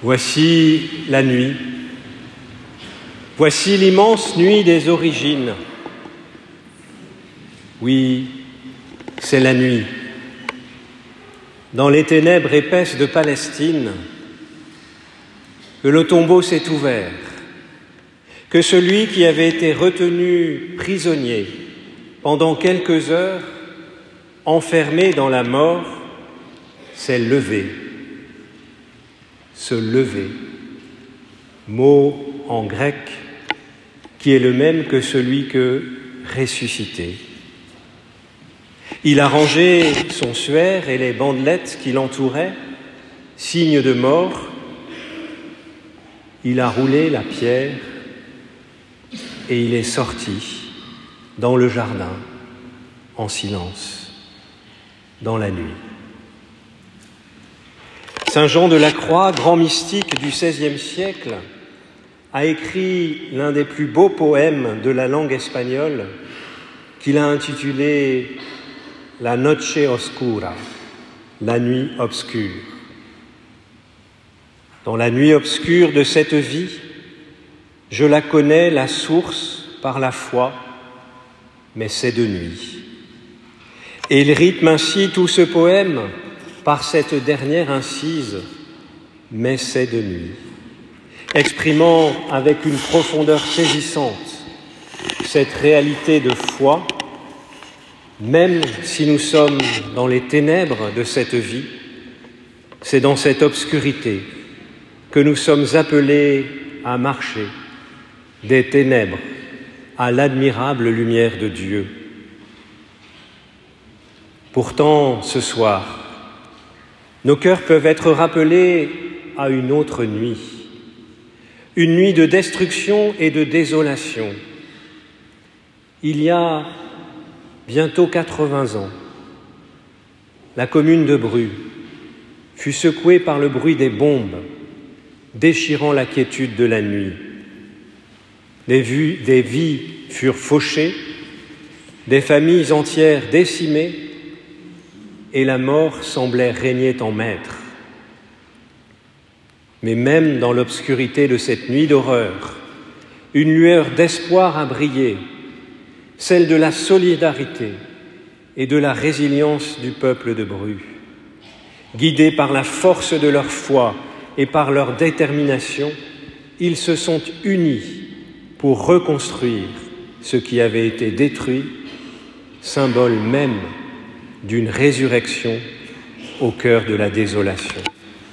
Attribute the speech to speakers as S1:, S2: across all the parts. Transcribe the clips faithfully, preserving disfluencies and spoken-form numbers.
S1: Voici la nuit, voici l'immense nuit des origines. Oui, c'est la nuit. Dans les ténèbres épaisses de Palestine, que le tombeau s'est ouvert, que celui qui avait été retenu prisonnier pendant quelques heures, enfermé dans la mort, s'est levé. Se lever, mot en grec qui est le même que celui que ressusciter. Il a rangé son suaire et les bandelettes qui l'entouraient, signe de mort. Il a roulé la pierre et il est sorti dans le jardin en silence, dans la nuit. Saint Jean de la Croix, grand mystique du seizième siècle, a écrit l'un des plus beaux poèmes de la langue espagnole qu'il a intitulé « La noche oscura », la nuit obscure. Dans la nuit obscure de cette vie, je la connais, la source, par la foi, mais c'est de nuit. Et il rythme ainsi tout ce poème par cette dernière incise, mais c'est de nuit, exprimant avec une profondeur saisissante cette réalité de foi, même si nous sommes dans les ténèbres de cette vie, c'est dans cette obscurité que nous sommes appelés à marcher des ténèbres à l'admirable lumière de Dieu. Pourtant, ce soir, nos cœurs peuvent être rappelés à une autre nuit, une nuit de destruction et de désolation. Il y a bientôt quatre-vingts ans, la commune de Bru fut secouée par le bruit des bombes, déchirant la quiétude de la nuit. Des, vues, des vies furent fauchées, des familles entières décimées, et la mort semblait régner en maître. Mais même dans l'obscurité de cette nuit d'horreur, une lueur d'espoir a brillé, celle de la solidarité et de la résilience du peuple de Bru. Guidés par la force de leur foi et par leur détermination, ils se sont unis pour reconstruire ce qui avait été détruit, symbole même d'une résurrection au cœur de la désolation.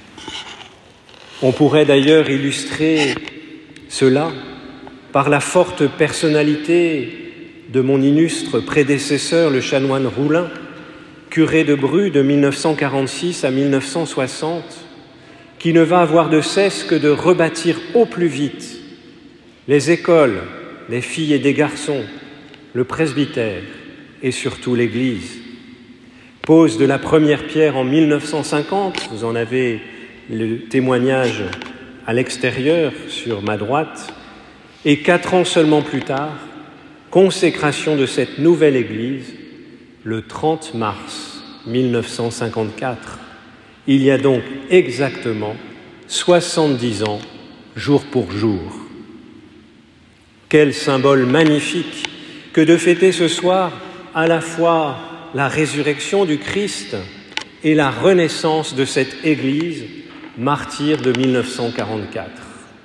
S1: On pourrait d'ailleurs illustrer cela par la forte personnalité de mon illustre prédécesseur, le chanoine Roulin, curé de Bru de mille neuf cent quarante-six à mille neuf cent soixante, qui ne va avoir de cesse que de rebâtir au plus vite les écoles, des filles et des garçons, le presbytère et surtout l'Église. Pose de la première pierre en mille neuf cent cinquante, vous en avez le témoignage à l'extérieur sur ma droite, et quatre ans seulement plus tard, consécration de cette nouvelle église le trente mars mille neuf cent cinquante-quatre. Il y a donc exactement soixante-dix ans, jour pour jour. Quel symbole magnifique que de fêter ce soir à la fois la résurrection du Christ et la renaissance de cette Église martyre de mille neuf cent quarante-quatre.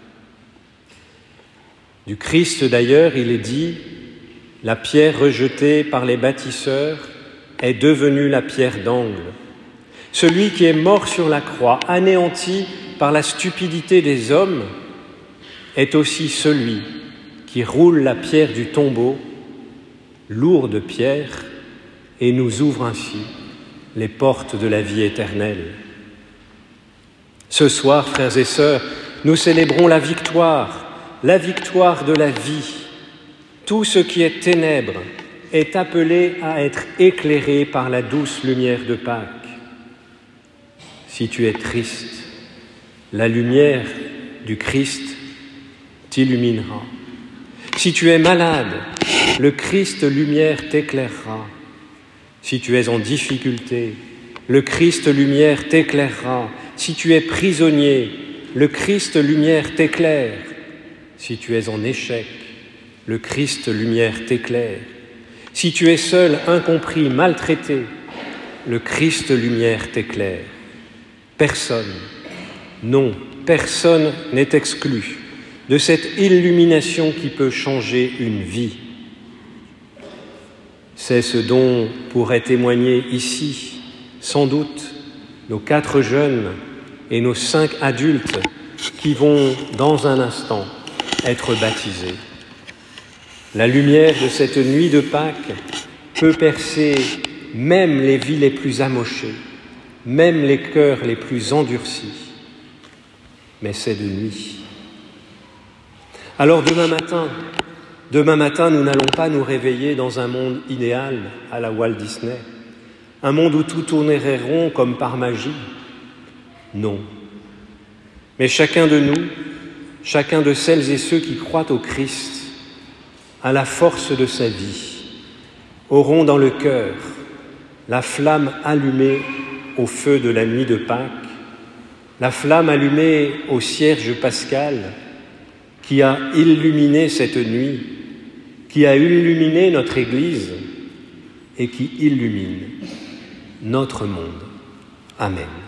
S1: Du Christ d'ailleurs, il est dit, la pierre rejetée par les bâtisseurs est devenue la pierre d'angle. Celui qui est mort sur la croix, anéanti par la stupidité des hommes, est aussi celui qui roule la pierre du tombeau, lourde pierre, et nous ouvre ainsi les portes de la vie éternelle. Ce soir, frères et sœurs, nous célébrons la victoire, la victoire de la vie. Tout ce qui est ténèbres est appelé à être éclairé par la douce lumière de Pâques. Si tu es triste, la lumière du Christ t'illuminera. Si tu es malade, le Christ lumière t'éclairera. Si tu es en difficulté, le Christ lumière t'éclairera. Si tu es prisonnier, le Christ lumière t'éclaire. Si tu es en échec, le Christ lumière t'éclaire. Si tu es seul, incompris, maltraité, le Christ lumière t'éclaire. Personne, non, personne n'est exclu de cette illumination qui peut changer une vie. C'est ce dont pourraient témoigner ici, sans doute, nos quatre jeunes et nos cinq adultes qui vont, dans un instant, être baptisés. La lumière de cette nuit de Pâques peut percer même les vies les plus amochées, même les cœurs les plus endurcis. Mais c'est de nuit. Alors demain matin, demain matin, nous n'allons pas nous réveiller dans un monde idéal à la Walt Disney, un monde où tout tournerait rond comme par magie. Non. Mais chacun de nous, chacun de celles et ceux qui croient au Christ, à la force de sa vie, auront dans le cœur la flamme allumée au feu de la nuit de Pâques, la flamme allumée au cierge pascal qui a illuminé cette nuit, qui a illuminé notre Église et qui illumine notre monde. Amen.